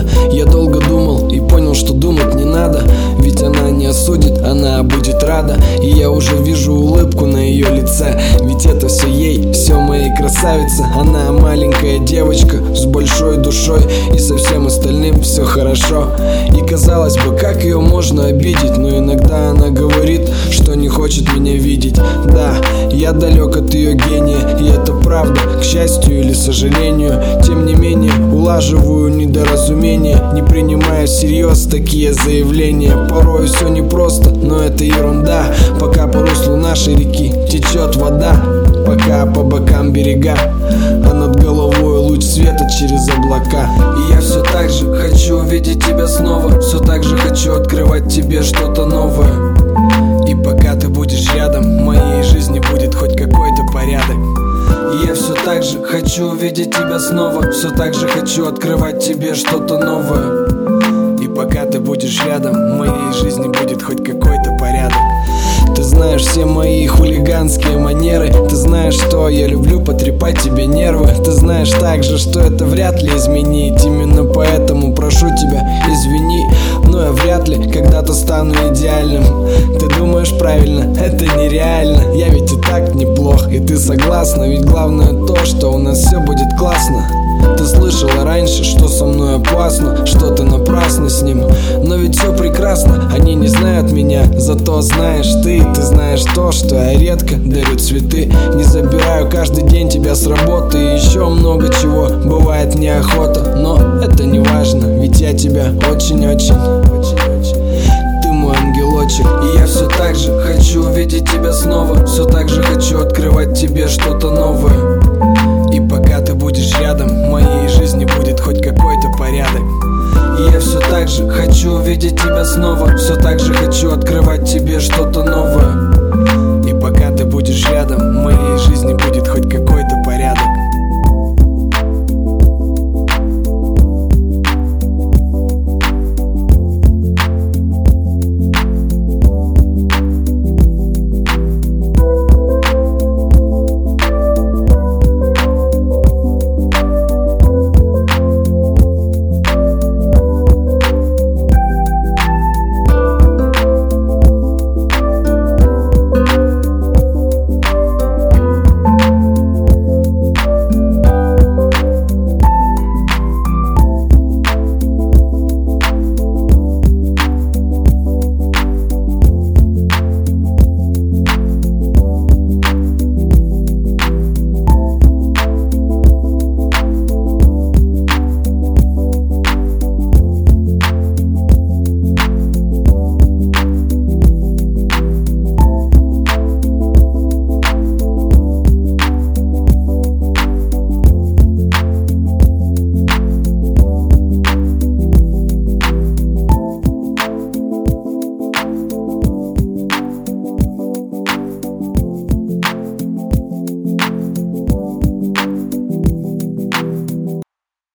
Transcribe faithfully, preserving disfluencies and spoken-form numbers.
Я долго думал и понял, что думать не надо, ведь она не осудит, она будет рада. И я уже вижу улыбку на ее лице, ведь это все ей, все моей красавице. Она маленькая девочка с большой душой, и со всем остальным все хорошо. И казалось бы, как ее можно обидеть, но иногда она говорит, что не хочет меня видеть. Да, я далек от ее гения, и это правда, к счастью или сожалению. Тем не менее, улаживаю недоразумения, не принимая всерьез такие заявления. Порой все непросто, но это ерунда. Пока по руслу нашей реки течет вода, пока по бокам берега, а над головой луч света через облака. И я все так же хочу увидеть тебя снова, все так же хочу открывать тебе что-то новое. И пока ты будешь рядом, в моей жизни будет хоть какой-то порядок. И я все так же хочу увидеть тебя снова, все так же хочу открывать тебе что-то новое. И пока ты будешь рядом, в моей жизни будет хоть какой-то порядок. Ты знаешь все мои хулиганские манеры, ты знаешь, что я люблю потрепать тебе нервы. Ты знаешь также, что это вряд ли изменить, именно поэтому прошу тебя, извини, но я вряд ли когда-то стану идеальным. Ты думаешь правильно, это нереально, я ведь и так неплох, и ты согласна, ведь главное то, что у нас все будет классно. Ты слышала раньше, что со мной опасно, что ты напрасно с ним, но ведь все прекрасно, они не знают меня, зато знаешь ты. Ты знаешь то, что я редко дарю цветы, не забираю каждый день тебя с работы, и еще много чего бывает неохота, но это не важно, ведь я тебя очень-очень, ты мой ангелочек. И я все так же хочу увидеть тебя снова, все так же хочу открывать тебе что-то новое. И пока ты будешь рядом, в моей жизни будет хоть какой-то порядок. И я все так же хочу увидеть тебя снова, все так же хочу открывать тебе что-то новое. И пока ты будешь рядом, в моей